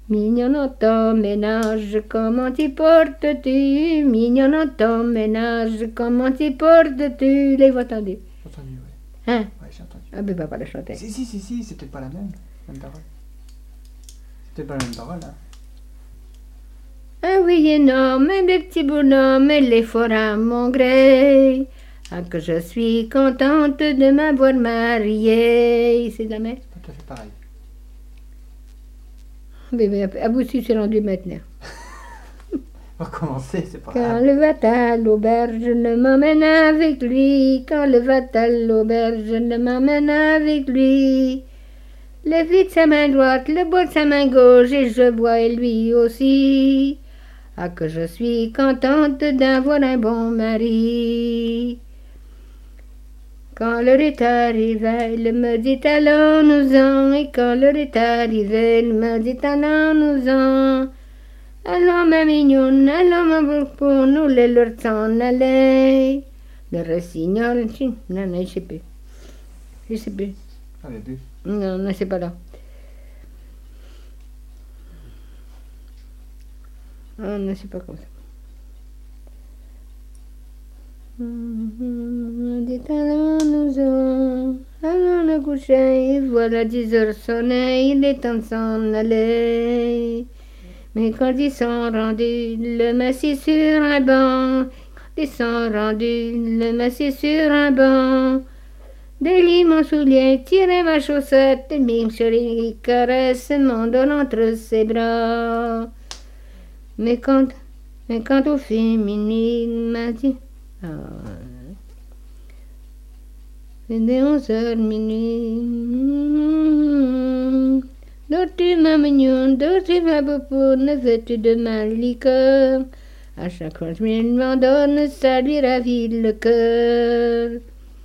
Mignonneau ménage, comment t'y portes-tu? Mignonneau ménage, comment t'y portes-tu? Les voix tendues. J'ai entendu, ouais. Hein? Ouais, j'ai entendu. Ah, ben, pas la chanter. Si, c'est peut-être pas la même parole. C'est peut-être pas la même parole, hein. Ah oui, énorme, des petits bonhommes, et les forts à mon gré. Ah, que je suis contente de m'avoir mariée. C'est de la même? C'est pas tout à fait pareil. Mais à bout si c'est rendu maintenant. On va recommencer, c'est pas Quand grave. le va à l'auberge, je ne m'emmène avec lui. Quand le va à l'auberge, je ne m'emmène avec lui. Le vide sa main droite, le bois de sa main gauche, et je bois et lui aussi. Ah, que je suis contente d'avoir un bon mari. Quand l'heure est arrivée, il me dit allons-nous-en. Et quand l'heure est arrivée, il me dit allons-nous-en. Allons ma mignonne, allons ma beaucoup, nous les leur s'en aller. Le rossignol, non, je sais plus. Je sais plus. Ah, les deux. Non, c'est pas là. Ah, non, c'est pas comme ça. Dit allons-nous-en, allons nous coucher, voilà 10 heures sonnées, il est temps de s'en aller. Mais quand ils sont rendus, le m'assit sur un banc. Quand ils sont rendus, le m'assit sur un banc. Délie mon soulier, tirer ma chaussette, et mes chéris caresse mon dos entre ses bras. Mais quand au fin minuit, il m'a dit, c'est des 11 heures minuit. Dors-tu ma mignonne, dors-tu ma poupoune, veux-tu de ma liqueur? À chaque fois que je m'en donne, ça lui ravit le cœur.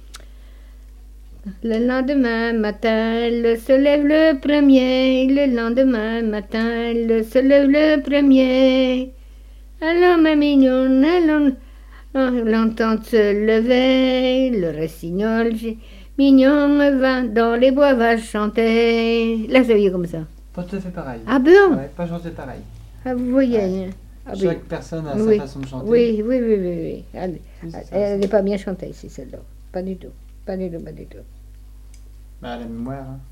Le lendemain matin, elle se lève le premier. Le lendemain matin, elle se lève le premier. Alors ma mignonne, allons l'entend se lever. Le rossignol mignon va dans les bois, va chanter. Là, ça y est comme ça. Pas tout à fait pareil. Ah bon? Ouais, pas chanter pareil. Ah, vous voyez. Ouais. Hein? Ah, Chaque personne a oui. sa façon de chanter. Oui. C'est ça, Elle n'est pas bien chantée ici, celle-là. Pas du tout. Bah, la mémoire, hein.